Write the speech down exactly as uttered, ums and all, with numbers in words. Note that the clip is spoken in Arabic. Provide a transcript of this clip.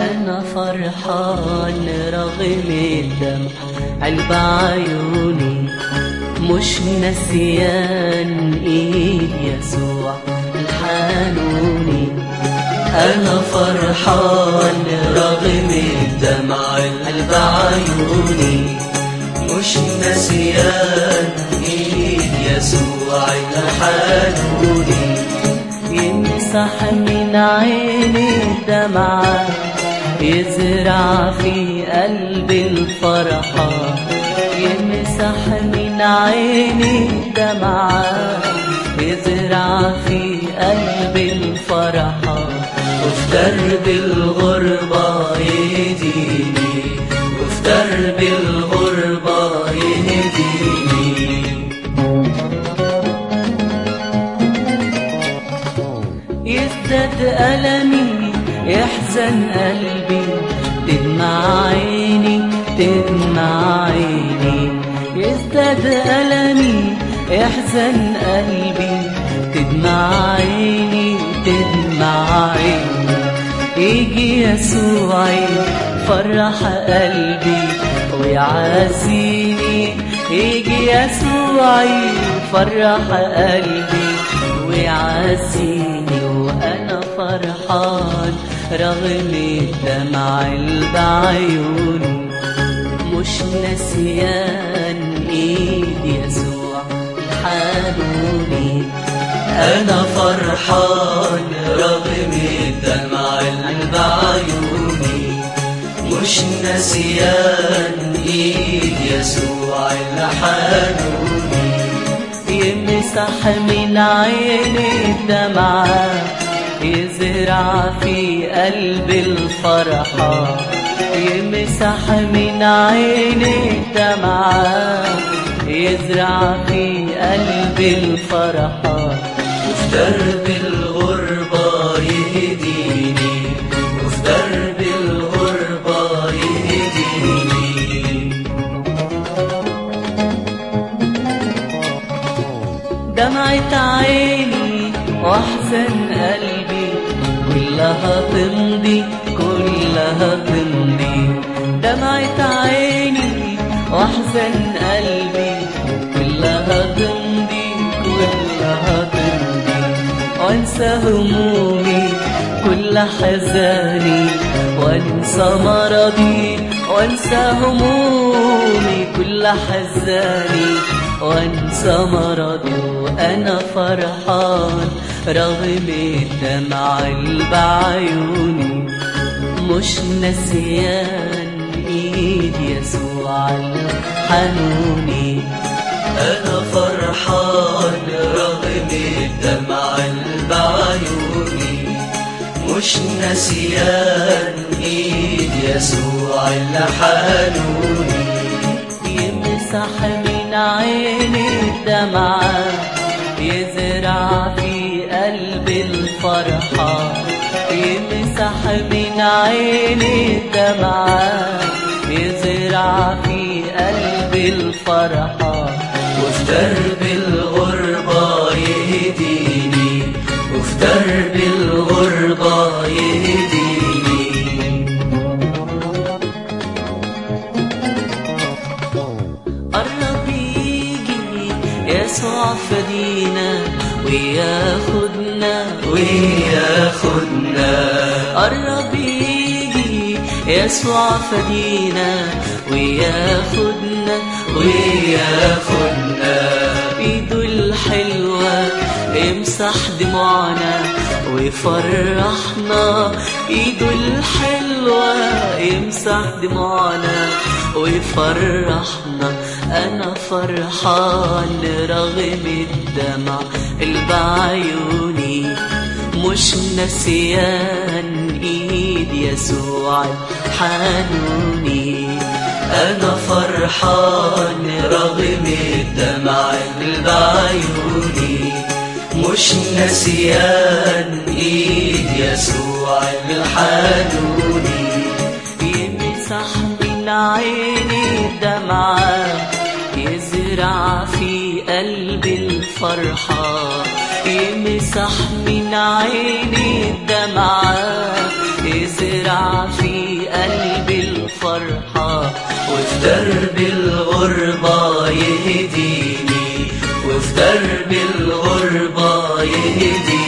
أنا فرحان رغم الدمع قلب عيوني، مش نسيان إيد يسوع الحنوني. أنا فرحان رغم الدمع قلب عيوني، مش نسيان إيد يسوع الحنوني. يمسح من عيني الدمعة، يزرع في قلبي الفرحة. يمسح من عيني الدمعة، يزرع في قلبي الفرحة. وفي درب الغربة يهديني، وفي درب الغربة يهديني. يزداد ألمي يحزن قلبي، تدمع عيني تدمع عيني. يزداد ألمي يحزن قلبي، تدمع عيني تدمع عيني. يجي يسوعي فرح قلبي ويعزيني، يجي يسوعي فرح قلبي ويعزيني. وأنا فرحان رغم الدمع اللي بعيوني، مش نسيان إيد يسوع الحنوني. أنا فرحان رغم الدمع اللي بعيوني، مش نسيان إيد يسوع الحنوني. يمسح من عيني الدمعة، يزرع في قلبي الفرحة. يمسح من عيني الدمعة، يزرع في قلبي الفرحة. وفي درب الغربة يهديني، وفي درب الغربة يهديني. دمعة عيني واحزن قلبي، كلها تمضي كلها تمضي. دمعة عيني واحزن قلبي، كلها تمضي كلها تمضي. وانسى همومي كل حزاني، وانسى مرضي وانسى همومي كل حزاني، وانسى مرضي. وانا فرحان رغم الدمع اللي بعيوني، مش نسيان ايد يسوع الحنوني. انا فرحان رغم الدمع اللي بعيوني، مش نسيان ايد يسوع الحنوني. يمسح من عيني الدمعة، يزرع في قلبي الفرحة. يمسح من عيني الدمعة، يزرع في قلبي الفرحة. وفي درب الغربة يهديني، وفي درب الغربة يهديني. قرب يجي يسوع فدينا، وياخدنا وياخدنا. قرب يجي يسوع فدينا، وياخدنا وياخدنا. ايده الحلوة يمسح دموعنا ويفرحنا، ايده الحلوة يمسح دموعنا ويفرحنا. انا فرحان رغم الدمع اللي بعيوني، مش نسيان ايد يسوع الحنوني. انا فرحان رغم الدمع اللي بعيوني، مش نسيان ايد يسوع الحنوني. يمسح من عيني الدمعة، يزرع في قلبي الفرحة. يمسح من عيني الدمعة، يزرع في قلبي الفرحة، وفي درب الغربة يهديني، وفي درب الغربة يهديني.